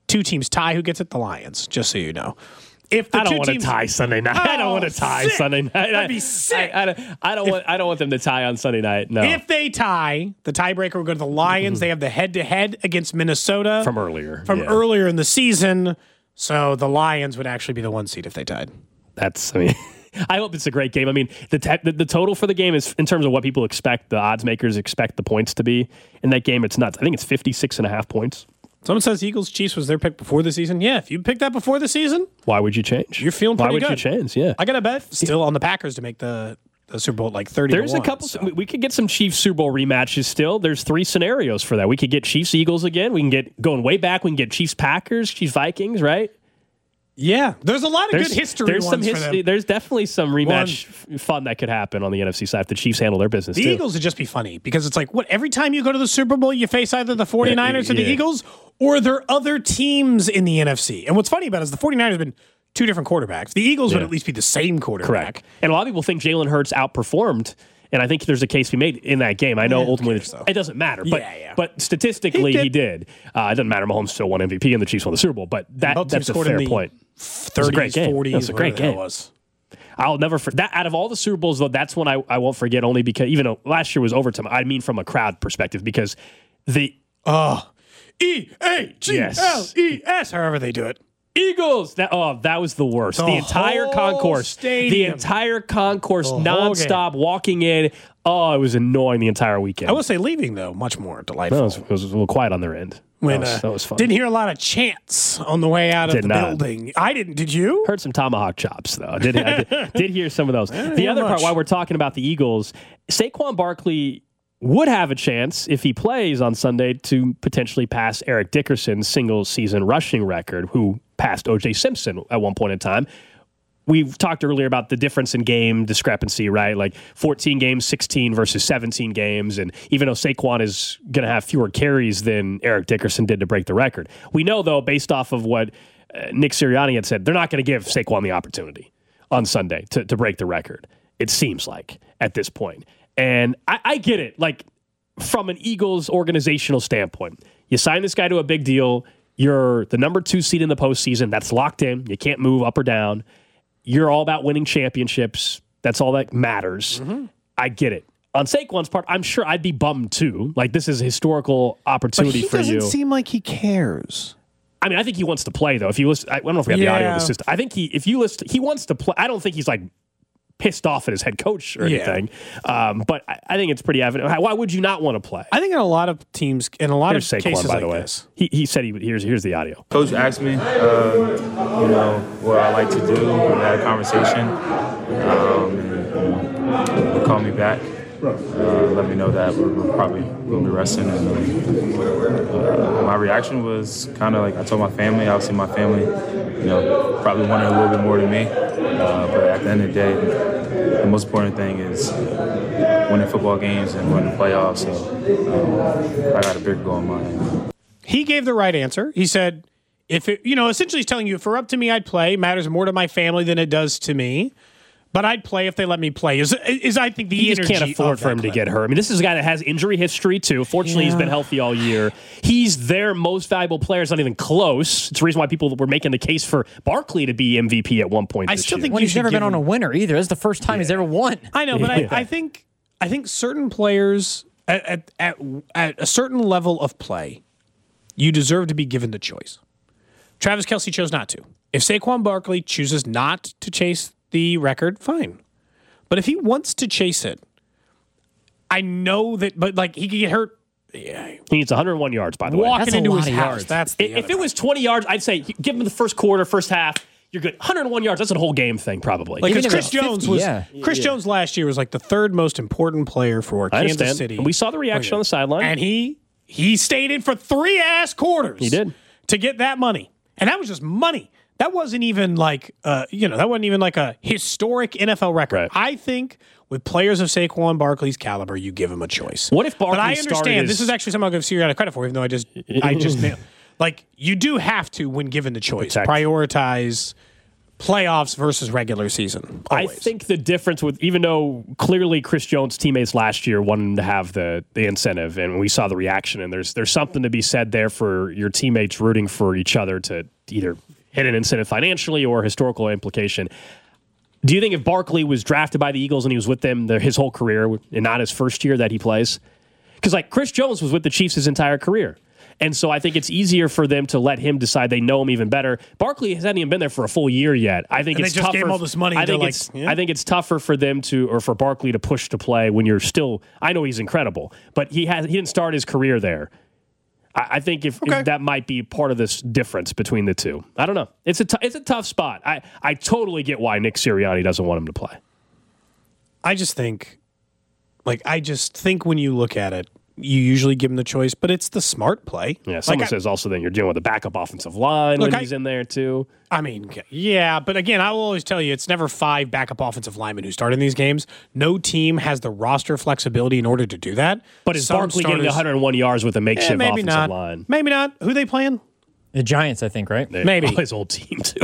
two teams tie, who gets it? The Lions, just so you know. If the I don't two want to teams tie Sunday night. I don't want to tie Sunday night. That'd be sick. I don't want them to tie on Sunday night. No. If they tie, the tiebreaker will go to the Lions. They have the head-to-head against Minnesota from earlier earlier in the season. So the Lions would actually be the 1 seed if they tied. I hope it's a great game. I mean, the total for the game is, in terms of what people expect, the odds makers expect the points to be in that game. It's nuts. I think it's 56.5 points. Someone says Eagles Chiefs was their pick before the season. Yeah, if you picked that before the season, why would you change? You're feeling pretty good. Why would you change? Yeah, I got a bet still on the Packers to make the Super Bowl like 30. There's a couple. So. We could get some Chiefs Super Bowl rematches still. There's 3 scenarios for that. We could get Chiefs Eagles again. We can get going way back. We can get Chiefs Packers, Chiefs Vikings, right? Yeah, there's a lot of good history. There's some history. There's definitely some rematch fun that could happen on the NFC side if the Chiefs handle their business. The Eagles would just be funny because it's like, what? Every time you go to the Super Bowl, you face either the 49ers or the Eagles, or there are other teams in the NFC. And what's funny about it is the 49ers have been 2 different quarterbacks. The Eagles would at least be the same quarterback. Correct. And a lot of people think Jalen Hurts outperformed. And I think there's a case to be made in that game. I know ultimately it doesn't matter, but statistically he did. It doesn't matter. Mahomes still won MVP and the Chiefs won the Super Bowl, but that's a fair point. 30s, 40s. That's a great game. I'll never forget that. Out of all the Super Bowls, though, that's one I won't forget. Only because even though last year was overtime, I mean from a crowd perspective, because the EAGLES, however they do it. Eagles. That was the worst. The entire concourse, nonstop walking in. Oh, it was annoying the entire weekend. I will say, leaving though, much more delightful. No, it was a little quiet on their end. That was fun. Didn't hear a lot of chants on the way out of the building. I didn't. Did you? Heard some tomahawk chops though. I did hear some of those. The other part, while we're talking about the Eagles, Saquon Barkley would have a chance, if he plays on Sunday, to potentially pass Eric Dickerson's single-season rushing record, who passed O.J. Simpson at one point in time. We've talked earlier about the difference in game discrepancy, right? Like 14 games, 16 versus 17 games. And even though Saquon is going to have fewer carries than Eric Dickerson did to break the record, we know, though, based off of what Nick Sirianni had said, they're not going to give Saquon the opportunity on Sunday to break the record, it seems like, at this point. And I get it, like, from an Eagles organizational standpoint. You sign this guy to a big deal. You're the number 2 seed in the postseason. That's locked in. You can't move up or down. You're all about winning championships. That's all that matters. Mm-hmm. I get it. On Saquon's part, I'm sure I'd be bummed, too. Like, this is a historical opportunity for you. He doesn't seem like he cares. I mean, I think he wants to play, though. If you listen, I don't know if we have the audio of the system. I think if you listen, he wants to play. I don't think he's, like, pissed off at his head coach or anything. But I think it's pretty evident. Why would you not want to play? I think in a lot of teams, in a lot of Saquon, cases by the like way. this. He said here's the audio. Coach asked me, what I like to do. We had a conversation. He called me back. Let me know that we're probably going to be resting. And, my reaction was kind of like I told my family. Obviously, my family, probably wanted a little bit more than me. But at the end of the day, the most important thing is winning football games and winning the playoffs. So I got a big goal in mind. He gave the right answer. He said, essentially he's telling you, if it were up to me, I'd play. It matters more to my family than it does to me. But I'd play if they let me play. Is I think the he energy just can't afford for him to get hurt. I mean, this is a guy that has injury history too. Fortunately, he's been healthy all year. He's their most valuable player. It's not even close. It's the reason why people were making the case for Barkley to be MVP at one point. I still think he's never been on a winner either. This is the first time he's ever won. I know, but I think certain players at a certain level of play, you deserve to be given the choice. Travis Kelce chose not to. If Saquon Barkley chooses not to chase the record, fine. But if he wants to chase it, I know that, but like he could get hurt. Yeah. He needs 101 yards, by the way. Walking into his house. That's if it was 20 yards, I'd say give him the first quarter, first half. You're good. 101 yards. That's a whole game thing, probably. Like Chris Jones Jones last year was like the 3rd most important player for Kansas City. And we saw the reaction on the sideline, and he stayed in for 3 ass quarters. He did to get that money, and that was just money. That wasn't even like a historic NFL record. Right. I think with players of Saquon Barkley's caliber, you give him a choice. What if Barkley? But I understand this is actually something I'll give Sirianni credit for, even though I just nailed. Like you do have to, when given the choice, prioritize playoffs versus regular season. Always. I think the difference with, even though clearly Chris Jones' teammates last year wanted him to have the incentive, and we saw the reaction, and there's something to be said there for your teammates rooting for each other to either hit an incentive financially or historical implication. Do you think if Barkley was drafted by the Eagles and he was with them his whole career and not his first year that he plays? Because like Chris Jones was with the Chiefs his entire career. And so I think it's easier for them to let him decide they know him even better. Barkley hasn't even been there for a full year yet. I think it's tougher. Gave him all this money. I think it's tougher for them for Barkley to push to play when you're still. I know he's incredible, but he didn't start his career there. I think if that might be part of this difference between the two. I don't know. It's a tough spot. I totally get why Nick Sirianni doesn't want him to play. I just think when you look at it, you usually give him the choice, but it's the smart play. Yeah, someone says also then you're dealing with a backup offensive line when he's in there too. I mean, yeah, but again, I will always tell you it's never 5 backup offensive linemen who start in these games. No team has the roster flexibility in order to do that. But is Barkley getting 101 yards with a makeshift offensive line? Maybe not. Who are they playing? The Giants, I think, right? Maybe. His old team, too.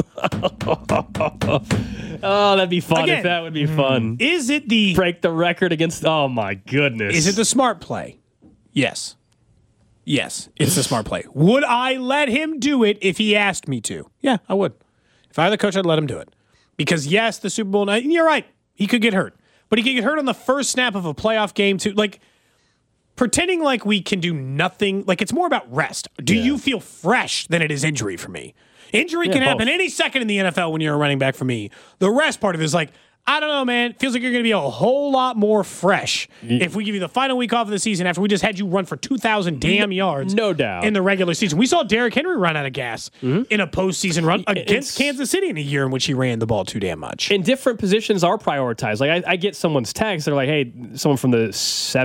Oh, that'd be fun if that would be fun. Is it the... Break the record against... Oh, my goodness. Is it the smart play? Yes. Yes, it's the smart play. Would I let him do it if he asked me to? Yeah, I would. If I were the coach, I'd let him do it. Because, yes, the Super Bowl night, and you're right, he could get hurt. But he could get hurt on the first snap of a playoff game, too. Like, pretending like we can do nothing, like, it's more about rest. Do you feel fresh than it is injury for me? Injury can happen any second in the NFL when you're a running back for me. The rest part of it is like, I don't know, man. It feels like you're going to be a whole lot more fresh if we give you the final week off of the season after we just had you run for 2,000 damn yards. No doubt. In the regular season. We saw Derrick Henry run out of gas in a postseason run against Kansas City in a year in which he ran the ball too damn much. And different positions are prioritized. Like, I get someone's text. They're like, hey, someone from the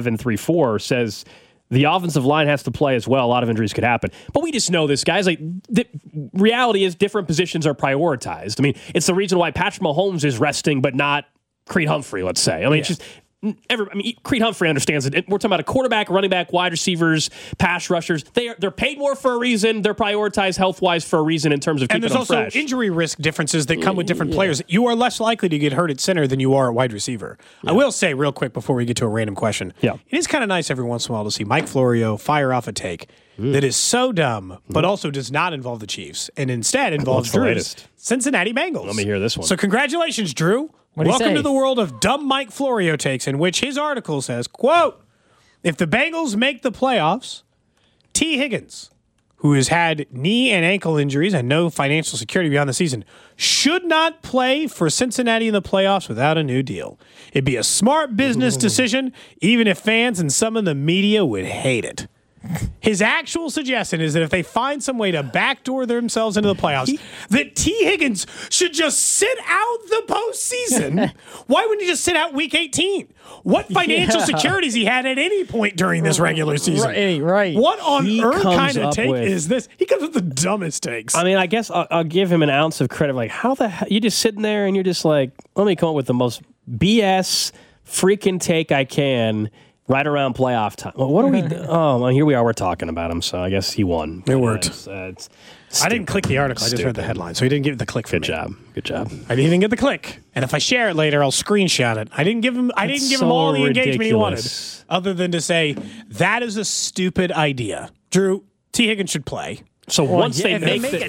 734 says the offensive line has to play as well. A lot of injuries could happen. But we just know this, guys. Like, the reality is different positions are prioritized. I mean, it's the reason why Patrick Mahomes is resting, but not Creed Humphrey, let's say. I mean, it's just... Creed Humphrey understands it. We're talking about a quarterback, running back, wide receivers, pass rushers. They're paid more for a reason. They're prioritized health-wise for a reason in terms of keeping them fresh. And there's also injury risk differences that come with different players. You are less likely to get hurt at center than you are at wide receiver. I will say real quick before we get to a random question, it is kind of nice every once in a while to see Mike Florio fire off a take that is so dumb, but also does not involve the Chiefs, and instead involves Drew's Cincinnati Bengals. Let me hear this one. So congratulations, Drew. Welcome to the world of dumb Mike Florio takes, in which his article says, quote, if the Bengals make the playoffs, T. Higgins, who has had knee and ankle injuries and no financial security beyond the season, should not play for Cincinnati in the playoffs without a new deal. It'd be a smart business decision, even if fans and some of the media would hate it. His actual suggestion is that if they find some way to backdoor themselves into the playoffs, that T. Higgins should just sit out the postseason. Why wouldn't he just sit out week 18? What financial securities he had at any point during this regular season? Right. What on earth kind of take is this? He comes with the dumbest takes. I mean, I guess I'll give him an ounce of credit. Like, how the hell? You're just sitting there and you're just like, let me come up with the most BS freaking take I can right around playoff time. Well, what do we do? Oh, well, here we are. We're talking about him, so I guess he won. It worked. I didn't click the article. I just read the headline, so he didn't give the click for me. Good job. I didn't even get the click. And if I share it later, I'll screenshot it. I didn't give him all the engagement he wanted, other than to say, that is a stupid idea. Drew, T. Higgins should play. So once they make the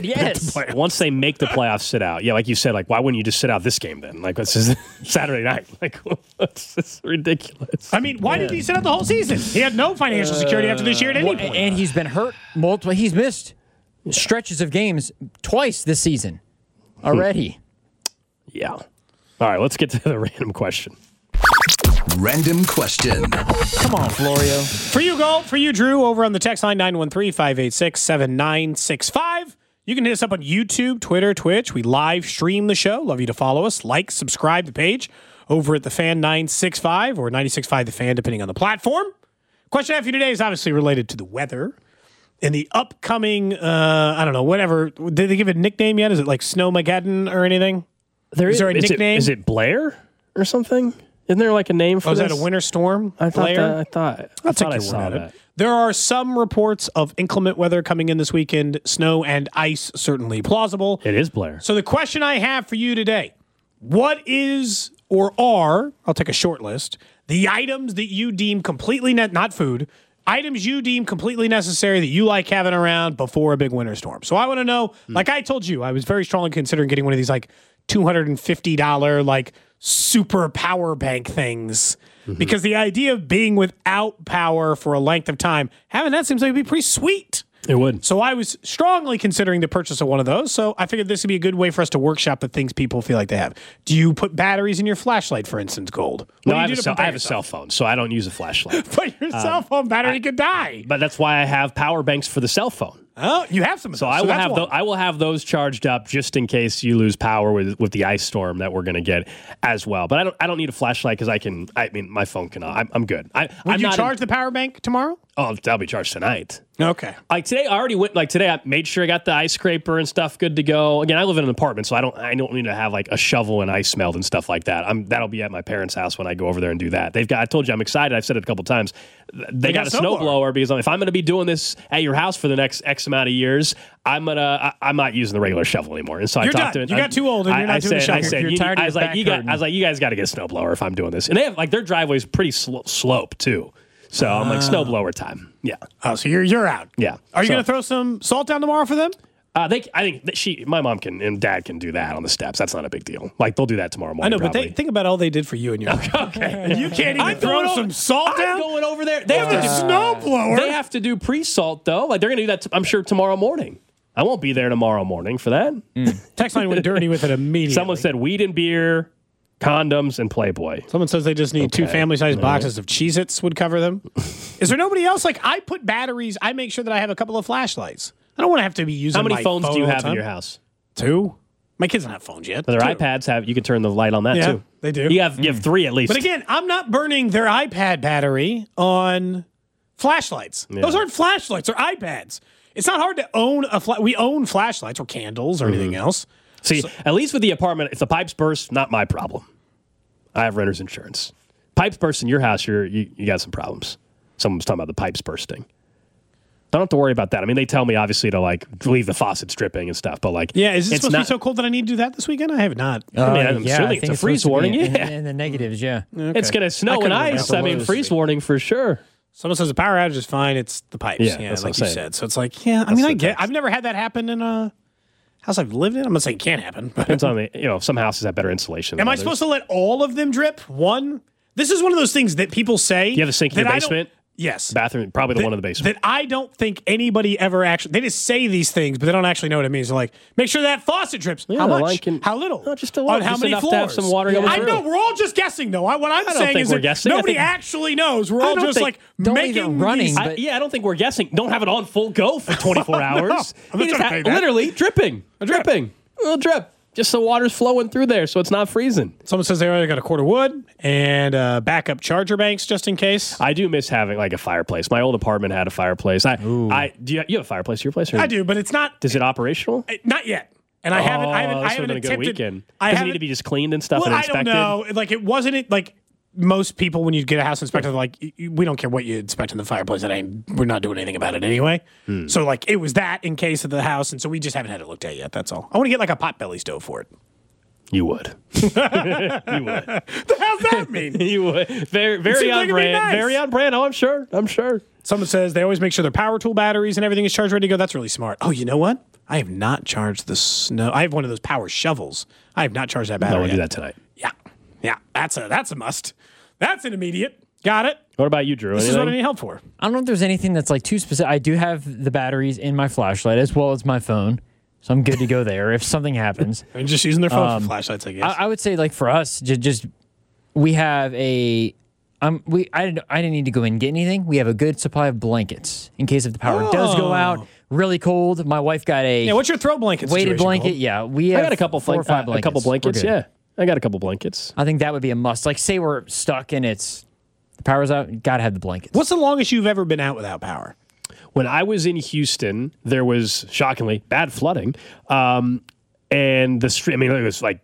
playoffs, sit out. Yeah, like you said, like, why wouldn't you just sit out this game then? Like, this is Saturday night. Like, it's ridiculous. I mean, why did he sit out the whole season? He had no financial security after this year at any point. And he's been hurt multiple. He's missed stretches of games twice this season already. Yeah. All right, let's get to the random question. Random question. Come on, Florio. For you, Gold. For you, Drew, over on the text line 913-586-7965. You can hit us up on YouTube, Twitter, Twitch. We live stream the show. Love you to follow us. Like, subscribe the page over at The Fan 965 or 965 The Fan, depending on the platform. Question I have for you today is obviously related to the weather and the upcoming, I don't know, whatever. Did they give it a nickname yet? Is it like Snowmageddon or anything? Is there a nickname? Is it Blair or something? Isn't there like a name for this? Is that a winter storm? I thought Blair? I saw that. There are some reports of inclement weather coming in this weekend. Snow and ice certainly plausible. It is, Blair. So the question I have for you today, what is or are, I'll take a short list, the items that you deem completely, not food, items you deem completely necessary that you like having around before a big winter storm. So I want to know, like I told you, I was very strongly considering getting one of these like $250 like super power bank things. Because the idea of being without power for a length of time, having that seems like it'd be pretty sweet. It would. So I was strongly considering the purchase of one of those. So I figured this would be a good way for us to workshop the things people feel like they have. Do you put batteries in your flashlight, for instance, Gold? No, I have a cell phone, so I don't use a flashlight. But your cell phone battery could die. But that's why I have power banks for the cell phone. Oh, you have some of those. So I will have those charged up just in case you lose power with the ice storm that we're going to get as well. But I don't need a flashlight because my phone can. I'm good. Would you charge the power bank tomorrow? Oh, that'll be charged tonight. Okay. Like today, I already went. Like today, I made sure I got the ice scraper and stuff good to go. Again, I live in an apartment, so I don't need to have like a shovel and ice melt and stuff like that. That'll be at my parents' house when I go over there and do that. I told you I'm excited. I've said it a couple times. They got a snowblower because if I'm going to be doing this at your house for the next X amount of years, I'm not using the regular shovel anymore. And so I talked to it. You got too old and you're not doing the shovel. I was like, you guys got to get a snowblower if I'm doing this. And they have like their driveway's pretty slope too. So I'm like snowblower time. Yeah. Oh, so you're out. Yeah. Are you going to throw some salt down tomorrow for them? I think my mom and dad can do that on the steps. That's not a big deal. Like they'll do that tomorrow morning. I know, probably. but think about all they did for you and your mom. Okay. And you can't even throw some salt down? I'm going over there. They have a snowblower. They have to do pre-salt though. Like they're going to do that. I'm sure tomorrow morning. I won't be there tomorrow morning for that. Text line went dirty with it immediately. Someone said weed and beer, condoms, and Playboy. Someone says they just need 2 family-sized boxes of Cheez-Its would cover them. Is there nobody else? Like, I put batteries. I make sure that I have a couple of flashlights. I don't want to have to be using my phone. How many phones do you have in your house? 2. My kids don't have phones yet. Their iPads have. You can turn the light on that too. They do. You have 3 at least. But again, I'm not burning their iPad battery on flashlights. Yeah. Those aren't flashlights. They're iPads. It's not hard to own we own flashlights or candles or anything else. See, at least with the apartment, if the pipes burst, not my problem. I have renter's insurance. Pipes burst in your house, you got some problems. Someone was talking about the pipes bursting. Don't have to worry about that. I mean, they tell me obviously to like leave the faucets dripping and stuff, but like, yeah, is it supposed to be so cold that I need to do that this weekend? I have not. I'm assuming it's a freeze warning. In the negatives, yeah. Okay. It's going to snow and ice. I mean, freeze warning for sure. Someone says the power outage is fine. It's the pipes. Yeah, like you said. So it's like, I've never had that happen in a house I've lived in. I'm not saying it can't happen. But depends on some houses have better insulation. Am I supposed to let all of them drip? One? This is one of those things that people say. You have a sink in your basement? Yes. Bathroom, probably the one in the basement. That I don't think anybody ever actually, they just say these things, but they don't actually know what it means. They're like, make sure that faucet drips. Yeah, how much? How little? No, just a little. On how just many enough floors? to have some water going I through. know, we're all just guessing though. What I'm saying is that nobody actually knows. We're all just like making running. I don't think we're guessing. Don't have it on full go for 24 hours. I'm not trying to say that. Literally dripping. A little drip. Just the water's flowing through there, so it's not freezing. Someone says they already got a cord of wood and backup charger banks just in case. I do miss having like a fireplace. My old apartment had a fireplace. Do you have a fireplace at your place? I do, but it's not. Is it operational? Not yet. And I haven't attempted. Good weekend. Does it need to be just cleaned and stuff and inspected? I don't know. Like it wasn't like most people when you get a house inspected, like we don't care what you inspect in the fireplace. We're not doing anything about it anyway. So like it was that in case of the house, and so we just haven't had it looked at yet. That's all. I want to get like a potbelly stove for it. You would. You would. The hell's that mean? You would. Very on brand. Nice. Very on brand. Oh, I'm sure. Someone says they always make sure their power tool batteries and everything is charged ready to go. That's really smart. Oh, you know what? I have not charged the snow. I have one of those power shovels. I have not charged that battery. No, we'll do that tonight. Yeah. That's a must. That's an immediate. Got it. What about you, Drew? This is what I need help for. I don't know if there's anything that's like too specific. I do have the batteries in my flashlight as well as my phone, so I'm good to go there if something happens. And just using their phone for flashlights, I guess. I would say like for us, just we have a. I didn't need to go in and get anything. We have a good supply of blankets in case if the power does go out. Really cold. My wife got a what's your throw blanket? Weighted blanket. Yeah, we have. I got a couple 4 or 5 blankets. A couple blankets. Yeah, I got a couple blankets. I think that would be a must. Like say we're stuck and the power's out. You gotta have the blankets. What's the longest you've ever been out without power? When I was in Houston, there was shockingly bad flooding, and the street. I mean, it was like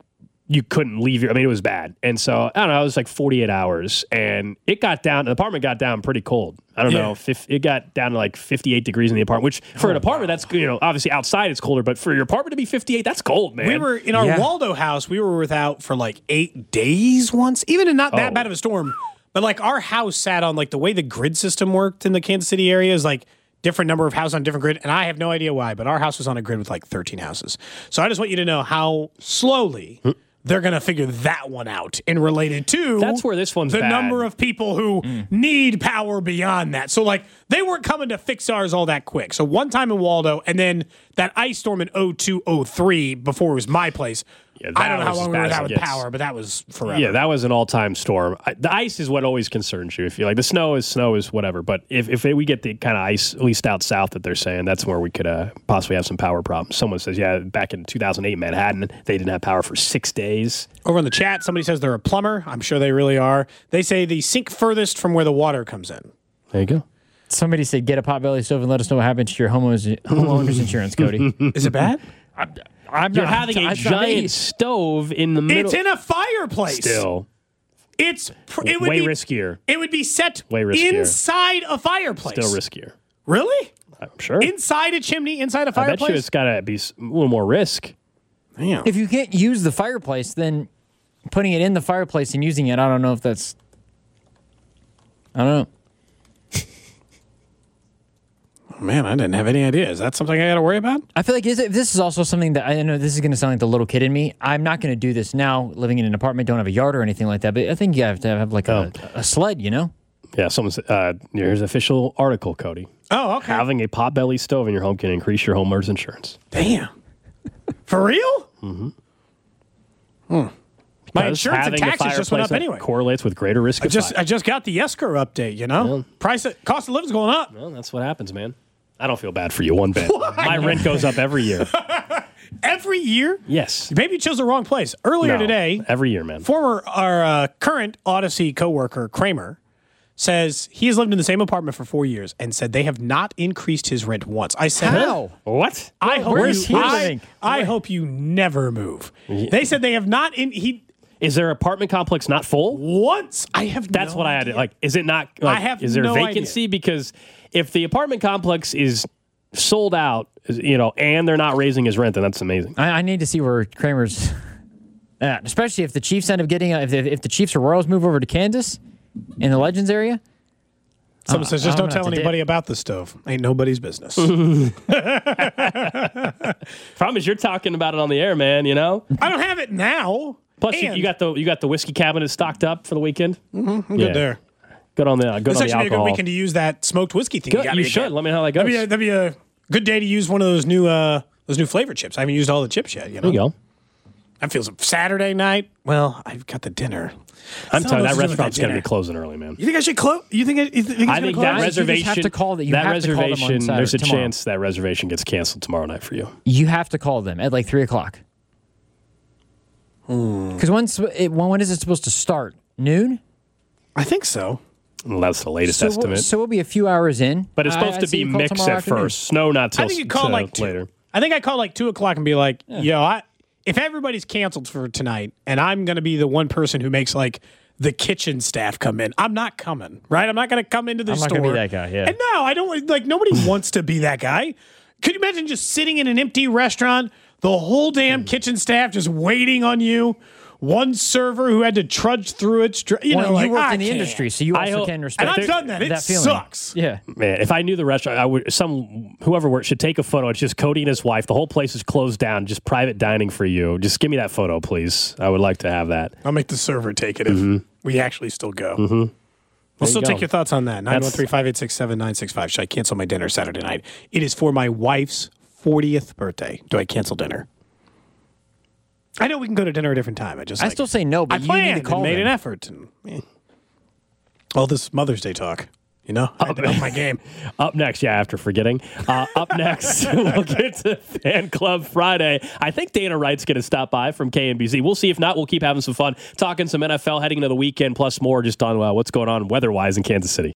you couldn't leave your, I mean, it was bad. And so, I don't know, it was like 48 hours. And it got down, the apartment got down pretty cold. I don't know, it got down to like 58 degrees in the apartment, which for an apartment, that's, obviously outside it's colder, but for your apartment to be 58, that's cold, man. We were in our Waldo house, we were without for like 8 days once, even in not that bad of a storm. But like our house sat on like the way the grid system worked in the Kansas City area is like different number of houses on different grid. And I have no idea why, but our house was on a grid with like 13 houses. So I just want you to know how slowly they're going to figure that one out in related to that's where this one's the bad. Number of people who need power beyond that. So like they weren't coming to fix ours all that quick. So one time in Waldo and then that ice storm in 0203 before it was my place. Yeah, I don't know how long we were without with power, but that was forever. Yeah, that was an all-time storm. The ice is what always concerns you. If you like, the snow is whatever. But if we get the kind of ice, at least out south that they're saying, that's where we could possibly have some power problems. Someone says, back in 2008 Manhattan, they didn't have power for 6 days. Over in the chat, somebody says they're a plumber. I'm sure they really are. They say the sink furthest from where the water comes in. There you go. Somebody said, get a potbelly stove and let us know what happened to your homeowner's insurance, Cody. Is it bad? You're having a giant stove in the middle. It's in a fireplace. Still. It would way be riskier. It would be set way riskier. Inside a fireplace. Still riskier. Really? I'm sure. Inside a chimney, inside a fireplace? I bet you it's got to be a little more risk. Damn. If you can't use the fireplace, then putting it in the fireplace and using it, I don't know if that's... I don't know. Man, I didn't have any idea. Is that something I got to worry about? I feel like this is also something that I know this is going to sound like the little kid in me. I'm not going to do this now, living in an apartment, don't have a yard or anything like that. But I think you have to have like a sled, Yeah, someone's here's an official article, Cody. Oh, okay. Having a potbelly stove in your home can increase your homeowner's insurance. Damn. For real? Mm-hmm. My insurance and taxes just went up anyway. Correlates with greater risk. I just got the escrow update. Cost of living's going up. Well, that's what happens, man. I don't feel bad for you one bit. My rent goes up every year. Every year? Yes. Maybe you chose the wrong place. Earlier today, every year, man. Our current Odyssey coworker Kramer says he has lived in the same apartment for 4 years and said they have not increased his rent once. I said, how? What? I Where's hope you never move. They said they have not. Is their apartment complex not full? Once I have. That's what idea. I had. Is it not? I have. Is there no vacancy? idea. Because if the apartment complex is sold out, and they're not raising his rent, then that's amazing. I need to see where Kramer's at, especially if the Chiefs end up getting if the Chiefs or Royals move over to Kansas in the Legends area. Someone says, just don't tell anybody about the stove. Ain't nobody's business. Problem is, you're talking about it on the air, man. I don't have it now. Plus, you got the whiskey cabinet stocked up for the weekend. Mm-hmm. I'm good there. Good on the alcohol. This actually be a good weekend to use that smoked whiskey thing. You should. Let me know how that goes. That'd be a good day to use one of those new flavor chips. I haven't used all the chips yet. There you go. That feels Saturday night. Well, I've got the dinner. I'm telling you, that restaurant's going to be closing early, man. You think I should close? You think it's I think that reservation. You have to call that. There's a chance that reservation gets canceled tomorrow night for you. You have to call them at like 3:00. Because when is it supposed to start? Noon? I think so. Well, that's the latest estimate. So we'll be a few hours in. But it's supposed to be mixed at first. Snow not till I think you call like later. I think I call like 2:00 and be like, if everybody's canceled for tonight and I'm going to be the one person who makes like the kitchen staff come in, I'm not coming, right? I'm not going to come into the store. I'm not going to be that guy, yeah. And no, I don't, like, nobody wants to be that guy. Could you imagine just sitting in an empty restaurant, the whole damn kitchen staff just waiting on you? One server who had to trudge through it. You worked in the industry, so you also can respect. And I've done that. It sucks. Yeah, man. If I knew the restaurant, I would. Whoever works should take a photo. It's just Cody and his wife. The whole place is closed down. Just private dining for you. Just give me that photo, please. I would like to have that. I'll make the server take it if we actually still go. Mm-hmm. We'll still take your thoughts on that. 913-586-7965. Should I cancel my dinner Saturday night? It is for my wife's 40th birthday. Do I cancel dinner? I know we can go to dinner a different time. I still say no, but I planned and made an effort. All this Mother's Day talk, I had to up my game. Up next, after forgetting. Up next, we'll get to Fan Club Friday. I think Dana Wright's going to stop by from KNBC. We'll see. If not, we'll keep having some fun, talking some NFL heading into the weekend, plus more just on what's going on weather-wise in Kansas City.